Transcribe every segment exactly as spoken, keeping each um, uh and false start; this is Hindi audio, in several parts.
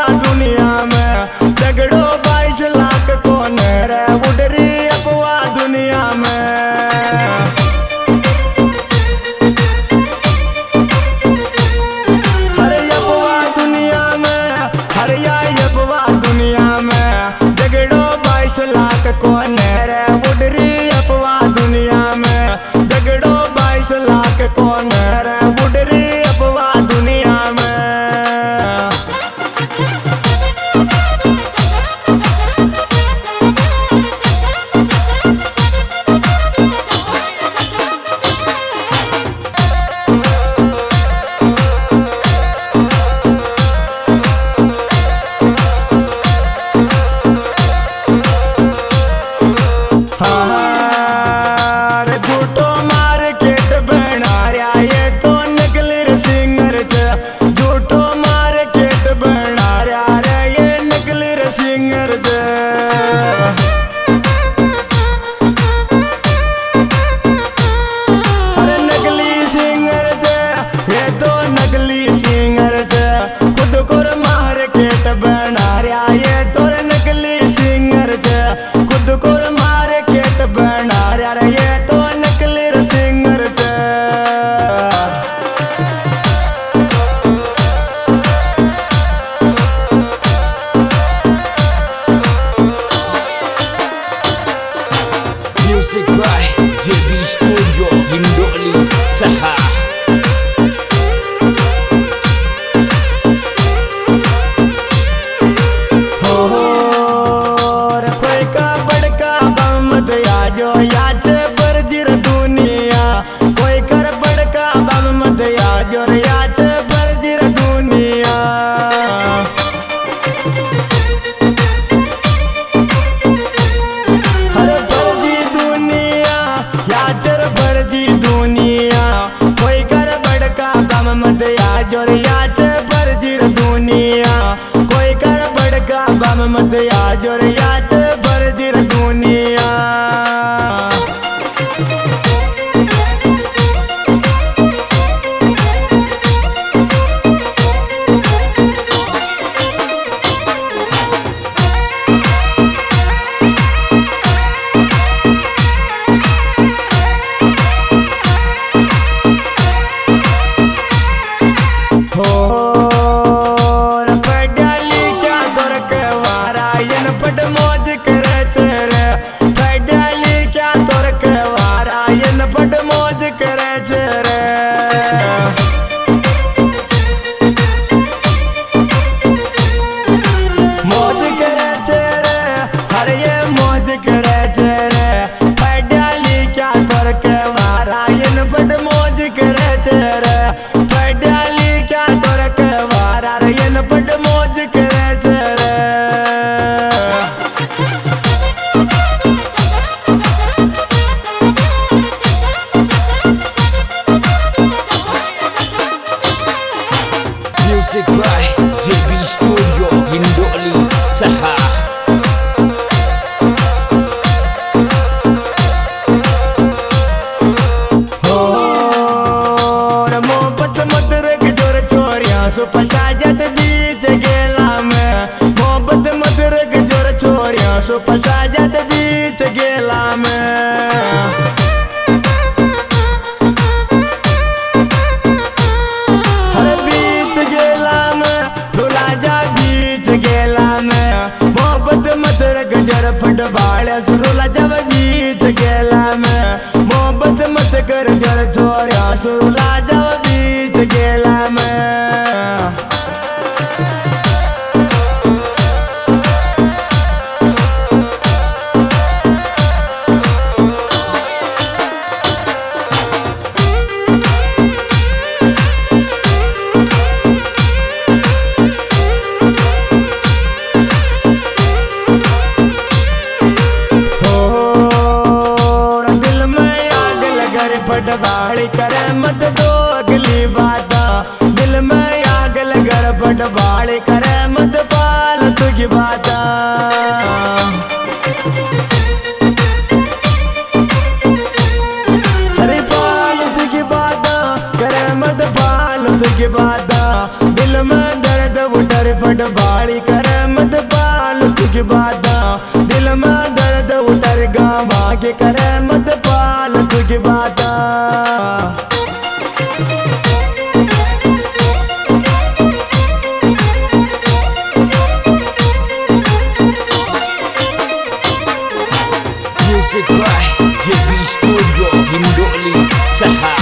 अफवाह दुनिया में, झगड़ो बाईस लाख कौन रे उड़ रही अफवाह दुनिया में। हर अफवाह दुनिया में, हर अफवाह दुनिया में, झगड़ो बाईस लाख कौन रे उड़ रही अफवाह दुनिया में, झगड़ो बाईस लाख कौन रे उड़ रही अफवाह दुनिया में। झूठो मार्केट बना रहा ये तो नकली सिंगर च, झूठो मार्केट बना रहा रे ये नकली सिंगर च। अरे नकली सिंगर च ये तो नकली सिंगर च, खुद को मार्केट बना रहा ये तो नकली सिंगर च, खुद को मार्केट बना रहा रे ये तो नकली सिंगर च। Music by J B Studio Indoli Saha। जो याच बरजिर दुनिया कोई कर बड़का बम मत याजो याच बरजिर दुनिया। हर बरजी दुनिया याचर बरजी दुनिया कोई कर बड़का बम मत याजो याच बरजिर दुनिया, कोई कर बड़का बम मत याजो याच बरजिर दुनिया। पट मौज करे चेरे पैडाली क्या तोर के वारा ये न पट मौज करे चेरे। मौज करे चेरे हर ये मौज करे चेरे पैडाली क्या तोर के वारा ये न पट मौज करे चेरे पैडाली क्या तोर के वारा ये न पट मौज करे चेरे। Music by J B Studio Indoli Saha। मोहब्बत मत रख जोर छोरिया सो पसाजत बीच गेला में, मोहब्बत मत रख जोर छोरिया सो पसाजत बीच गेला में। हर बीच गेला में रुला जा बीच गेला में, मोहब्बत मत रख जोर फट बाड़ रुला जब बीच गेला में, मोहब्बत मत कर जोर छोरिया सो रुला जब बीच गेला में। पटवाड़ी करे मत दो अगली बाता, दिल में आग लगर पटवाड़ी करे मत पाल तुझी बाता। अरे पाल तुझी बाता करे मत पाल तुझी बाता, दिल में दर्द उठर पट बाली करे मत पाल तुझी बादा दिल में दर्द उतर गा भाग्य करे मत पाल तुझी बादा Music by J B Studio Hindoli Saha.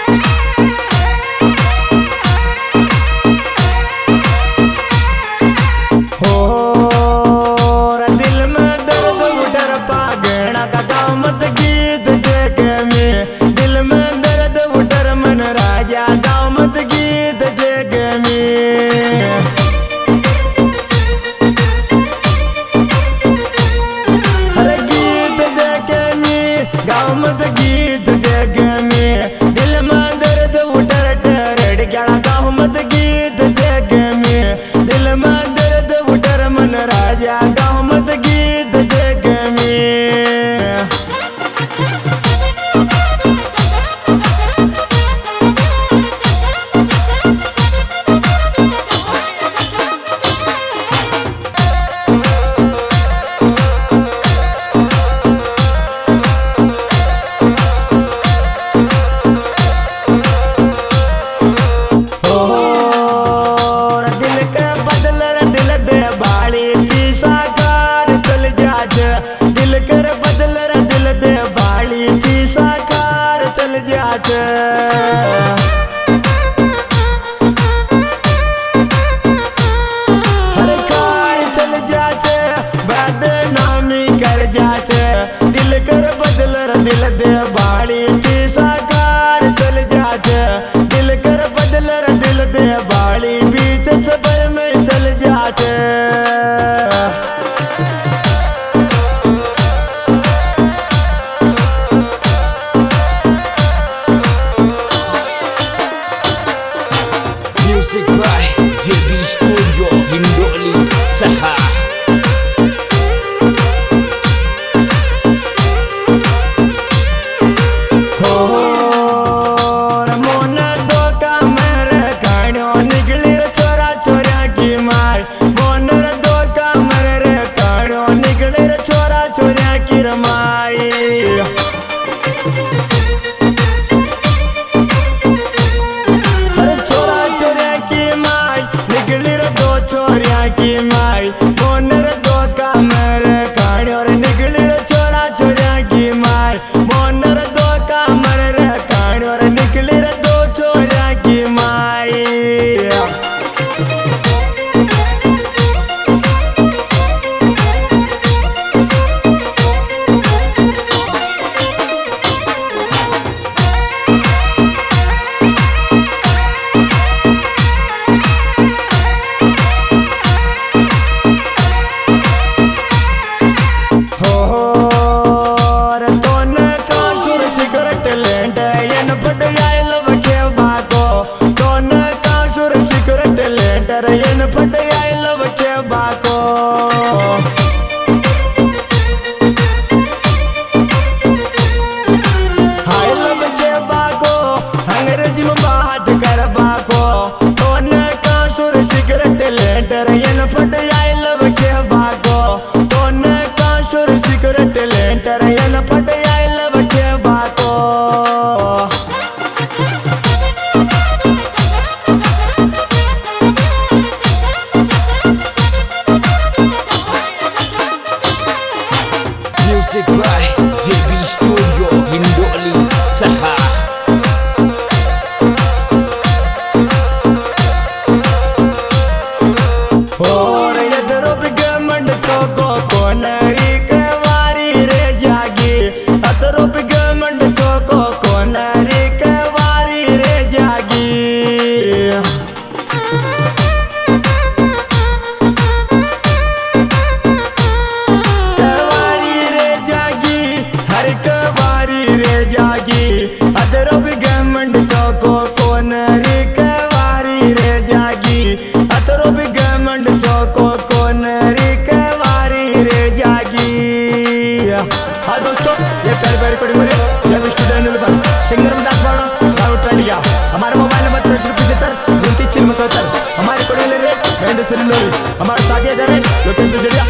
हो दिल में दर्द उठर पागना का गामत गीत जगे में दिल में दर्द उठर मन राजा गामत गीत जगे में हर गीत जगे में गामत गीत जगे में दिल में दर्द उठर टरड़ गया गामत गीत जगे में दिल में मन राजा गामत गीत जग में दिल कर बदल दिल दे बाली की साकार चल जाच हर कार चल जाच बदनामी कर जाच दिल कर बदल दिल दे बाली की साकार चल जाच दिल कर बदल दिल दे बाली बीच सबर में चल जाच Music by J B Studio Hindoli Saha. हो मोन दो का मेरे काढ़ो निकली छोरा छोरा की मार मोन दो का मेरे काढ़ो निकली छोरा छोरा की रमाई छोरिया की माई मोनर दो का मेरे काढ़ो निकली छोरा छोरिया की माई मोनर दो का मेरे काढ़ो निकली दो छोरिया की माई इन फट आई लव के बाको हाय लव के बाको अंग्रेजी में बात कर बाको कौन का सुर सिगरेट लेटर इन फट आई लव के बाको कौन का सुर सिगरेट लेटर इन फट आई लव के बाको Music by J B Studio Hindoli Saha. Oh हमारे साथी जा रहे लोकेश बिजलिया